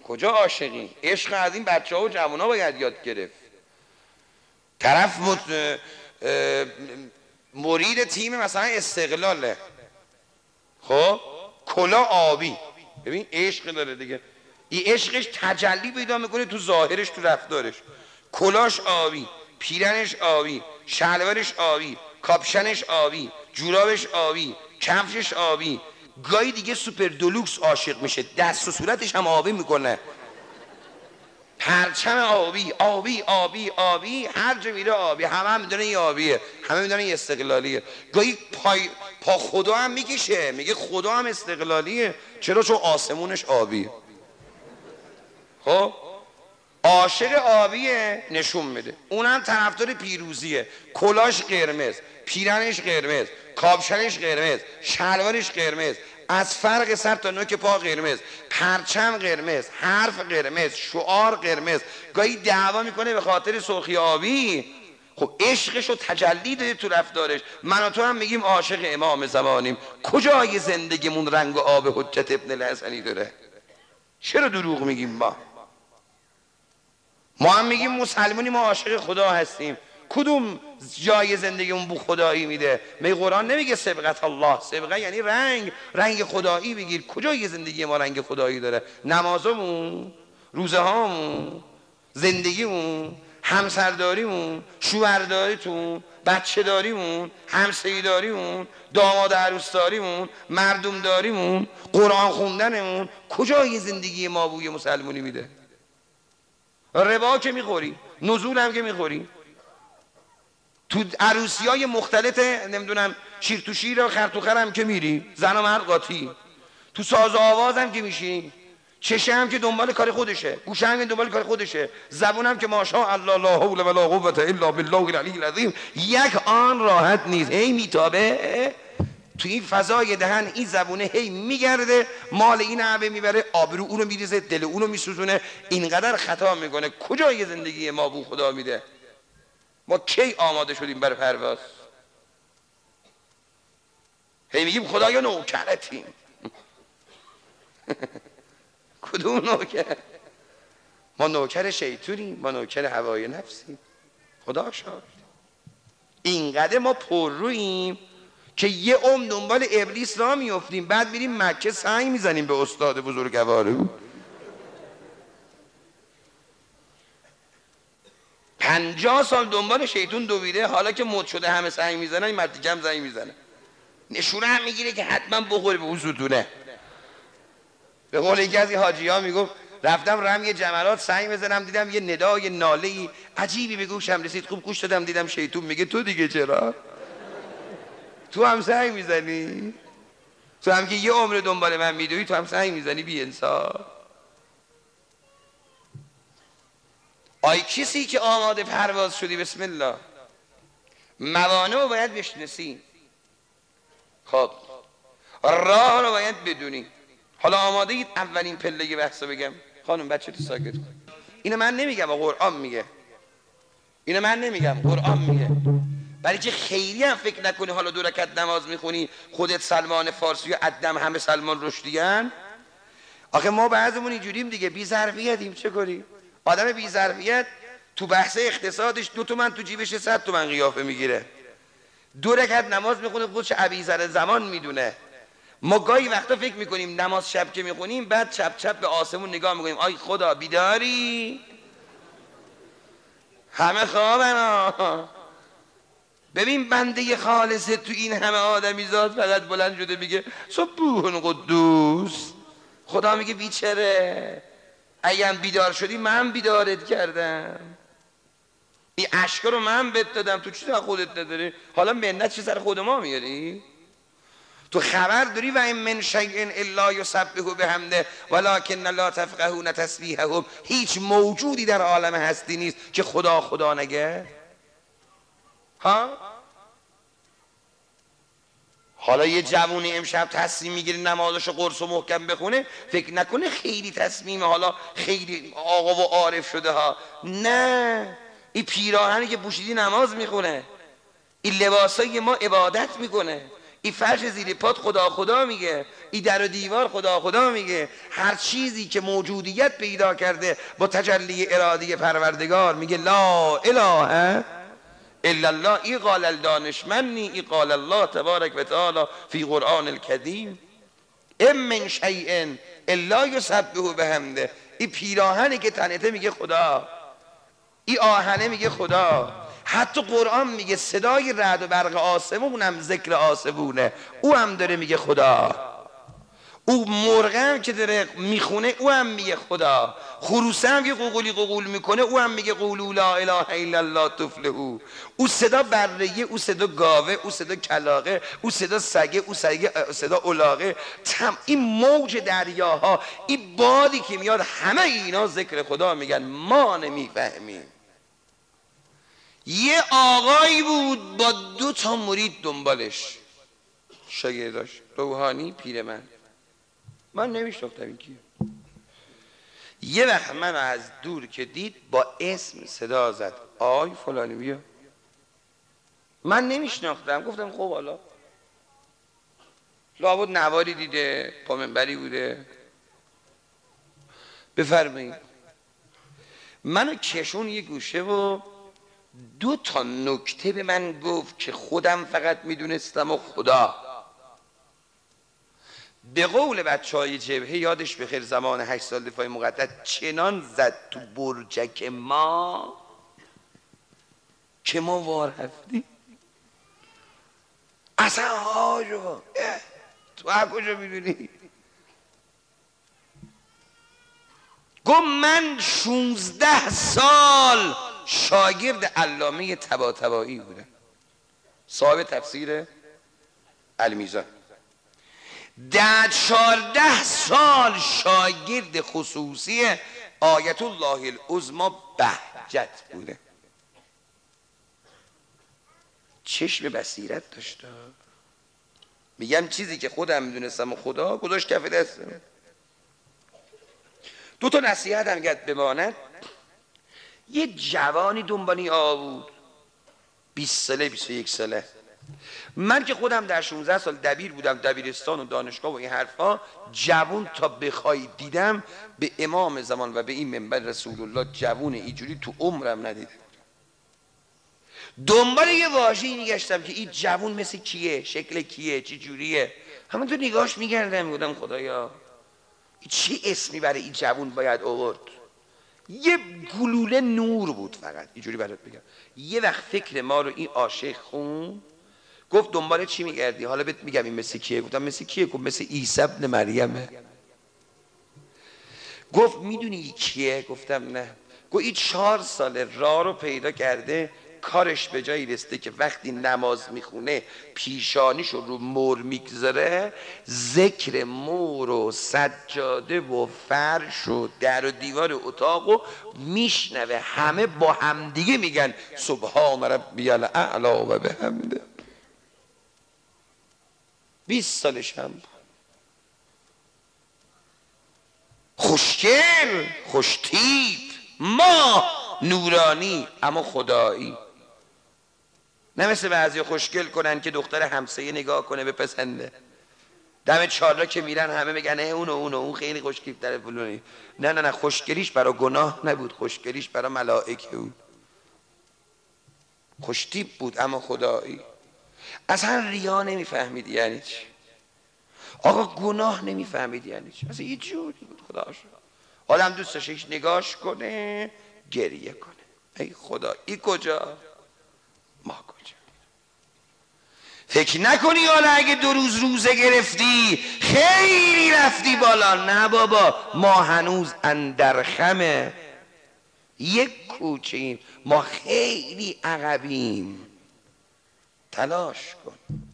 کجا عاشقی؟ عشق از این بچه ها و جوان ها باید یاد گرفت. طرف مرید تیم مثلا استقلاله، خب کلا آبی، ببین عشق داره دیگه، این عشقش تجلی پیدا میکنه تو ظاهرش، تو رفتارش. کلاش آبی، پیرنش آبی، شلوارش آبی، کاپشنش آبی، جورابش آبی، کفشش آبی. گاهی دیگه سوپر دلوکس عاشق میشه، دست و صورتش هم آبی میکنه، پرچم آبی آبی آبی آبی، هر جا میره آبی، همه میدونن این آبیه، همه میدونن این استقلالیه. گاهی پا خدا هم میکشه، میگه خدا هم استقلالیه. چرا؟ چون آسمونش آبیه. خب عاشق آبیه، نشون میده. اونم طرفدار پیروزیه، کلاش قرمز، پیرنش قرمز، کاپشنش قرمز، شلوارش قرمز، از فرق سر تا نوک پا قرمز، پرچم قرمز، حرف قرمز، شعار قرمز. گاهی دعوا میکنه به خاطر سرخی آبی. خب عشقشو تجلی داده تو رفتارش. من و تو هم میگیم عاشق امام زمانیم، کجای زندگیمون رنگ و آب حجت ابن الحسنی داره؟ چرا دروغ میگیم؟ ما هم میگیم مسلمانی، ما عاشق خدا هستیم. کدوم جای زندگیمون بو خدایی میده؟ می قرآن نمیگه سبقت الله؟ سبقه یعنی رنگ خدایی بگیر. کجای زندگی ما رنگ خدایی داره؟ نمازمون، روزه هامون، زندگیمون، همسرداریمون، شوهرداریتون، بچه داریمون، همسایه داریمون، داماد عروس داریمون، مردم داریمون، قرآن خوندنمون، کجای زندگی ما بوی مسلمونی میده؟ ربا که میخوری، نزول هم که میخوری، تو عروسی های مختلط نمیدونم شیر تو شیر و خر تو خر هم که میری، زن و مرد قاطی، تو ساز و آواز هم که میشی، چشه هم که دنبال کار خودشه، گوشه هم که دنبال کار خودشه، زبون هم که ماشاء الله لا حول ولا قوة الا بالله العلی العظیم، یک آن راحت نیست، هی میتابه تو این فضای دهن، این زبونه هی میگرده، مال این عبه میبره، آبرو اونو میریزه، دل اونو میسوزونه، اینقدر خطا میکنه. کجای زندگی ما بو خدا میده؟ ما کی آماده شدیم برای پرواز؟ هی میگیم خدایا نوکرتیم. کدوم نوکر؟ ما نوکر شیطونیم، ما نوکر هوای نفسیم. خدا شاهد. اینقدر ما پر روییم که یه دنبال ابلیس را میافتیم، بعد میریم مکه سنگ میزنیم به استاد بزرگوارو. 50 سال دنبال شیطون دویده، حالا که مد شده همه سنگ میزنن، این مرد دیگه هم زنگ میزنه، نشونه هم میگیره که حتما بخوره به اون ستونه. به قول یکی از حاجی ها میگفت رفتم رمی جمرات سنگ بزنم، دیدم یه ندای ناله عجیبی به گوشم رسید، خوب گوش دادم، دیدم شیطون میگه تو دیگه چرا؟ تو هم سنگ میزنی؟ تو هم که یه عمر دنبال من میدوی، تو هم سنگ میزنی بی انصاف. آی کسی که آماده پرواز شدی، بسم الله، موانع رو باید بشناسی، خب راه رو باید بدونی. حالا آماده اید اولین پله بحث رو بگم؟ خانم بچه تو ساکت کن. اینو من نمیگم، قرآن میگه. اینو من نمیگم، قرآن میگه. برای که خیلی هم فکر نکنی حالا 2 رکعت نماز میخونی خودت سلمان فارسی و عدم همه سلمان رشدیان. آخه ما بعضمون اینجوریم دیگه، بی ظرفیتیم. چه کنیم؟ آدم بی ظرفیت تو بحث اقتصادش 2 تومن تو جیبش 100 تومن قیافه میگیره، 2 رکعت نماز میخونه، خودش ابیذر زمان میدونه. ما گاهی وقتا فکر میکنیم نماز شب که میخونیم، بعد چپ چپ به آسمون نگاه میکنیم، آی خدا بیداری؟ همه خوابن. ببین بنده خالصه تو این همه آدمیزاد فقط بلند شده میگه سبحان قدوس. خدا میگه بیچاره، اگه بیدار شدی من بیدارت کردم، این اشکا رو من بهت دادم، تو چی تا خودت نداری؟ حالا منت چی سر خود ما میاری؟ تو خبر داری و این من شیء الا یسبح بحمده ولکن لا تفقهون تسبیحهم؟ هیچ موجودی در عالم هستی نیست که خدا نگه. ها؟ حالا یه جوونی امشب تصمیم میگیره نمازش قرص و محکم بخونه، فکر نکنه خیلی تصمیمه، حالا خیلی آقا و عارف شده ها. نه، این پیراهنی که پوشیدی نماز میخونه، این لباسای ما عبادت میکنه، این فرش زیر پات خدا میگه، این در و دیوار خدا خدا میگه. هر چیزی که موجودیت پیدا کرده با تجلی ارادی پروردگار میگه لا اله الا الله. ای قال الدانشمنی، ای قال الله تبارک و تعالی فی قرآن الکریم ام من شیء الا یسبح بحمده. این پیراهنی که تنته میگه خدا، این آهنه میگه خدا. حتی قرآن میگه صدای رعد و برق آسمون هم ذکر آسمونه، او هم داره میگه خدا. او مرغ هم که داره میخونه او هم میگه خدا. خروسه هم که قوقولی قوقول میکنه او هم میگه قولوا لا اله الا الله تفلحوا. او صدا بره‌ای، او صدا گاوه، او صدا کلاغه، او صدا سگه، او صدا الاغه. این موج دریاها، این بادی که میاد، همه اینا ذکر خدا میگن. ما نمیفهمیم. یه آقایی بود با 2 تا مرید دنبالش، شاگرداش، روحانی پیرمرد. من نمیشناختم این کیه. یه وقت من از دور که دید با اسم صدا زد، آی فلانی بیا. من نمیشناختم، گفتم خب حالا لابد نواری دیده، پا منبری بوده، بفرمایید. منو کشون یه گوشه و 2 تا نکته به من گفت که خودم فقط میدونستم و خدا. به قول بچهای جبهه یادش بخیر، زمان 8 سال دفاع مقدس چنان زد تو برجک ما که ما وار رفتیم. اصلا حاجا تو از کجا میدونی؟ گفت من 16 سال شاگرد علامه طباطبایی بودم، صاحب تفسیر المیزان. 14 سال شاگرد خصوصی آیت الله العظمی بهجت بوده. چشم بصیرت داشته. میگم چیزی که خودم میدونستم و خدا گذاشت کف دستم. 2 تا نصیحت هم گرد بماند. یه جوانی دنبالی بود، 20 ساله 21 ساله. من که خودم در 16 سال دبیر بودم، دبیرستان و دانشگاه و این حرفا، جوون تا بخوای دیدم به امام زمان و به این منبر رسول الله جوون اینجوری تو عمرم ندیدم. دنبال یه واژه‌ای میگشتم که این جوون مثل کیه، شکل کیه، چی جوریه. همونطور نگاهش میگردم، میگفتم خدایا چی اسمی برای این جوون باید آورد. یه گلوله نور بود فقط، اینجوری برات بگم. یه وقت فکر ما رو این عاشق خون. گفت دنبال چی میگردی؟ حالا بهت میگم این مثل کیه. گفتم مثل کیه؟ گفت مثل عیسی ابن مریمه. گفت میدونی کیه؟ گفتم نه. گفت این 4 ساله راه رو پیدا کرده، کارش به جایی رسیده که وقتی نماز میخونه پیشانیشو رو مور میگذاره، ذکر مور و سجاده و فرش و در و دیوار اتاق و میشنوه. همه با همدیگه میگن سبحان ربی الاعلی و بحمده. 20 سالش هم خوشگل، خوشتیپ، ما نورانی اما خدایی. نه مثل بعضی خوشگل کنن که دختر همسایه نگاه کنه بپسنده، دم چالا که میرن همه میگن اون خیلی خوشتیپ داره فلانی. نه نه نه، خوشگلیش برای گناه نبود، خوشگلیش برای ملائکه بود. خوشتیپ بود اما خدایی. اصلا ریا نمیفهمید یعنی چی. آقا گناه نمیفهمید یعنی چی. اصلا یه جوری بود خدا شد. آدم دوست داشت هیچ نگاش کنه گریه کنه. ای خدا ای کجا ما کجا. فکر نکنی حالا اگه 2 روز روزه گرفتی خیلی رفتی بالا. نه بابا، ما هنوز اندر خمه، یک کوچیم، ما خیلی عقبیم. تلاش کن.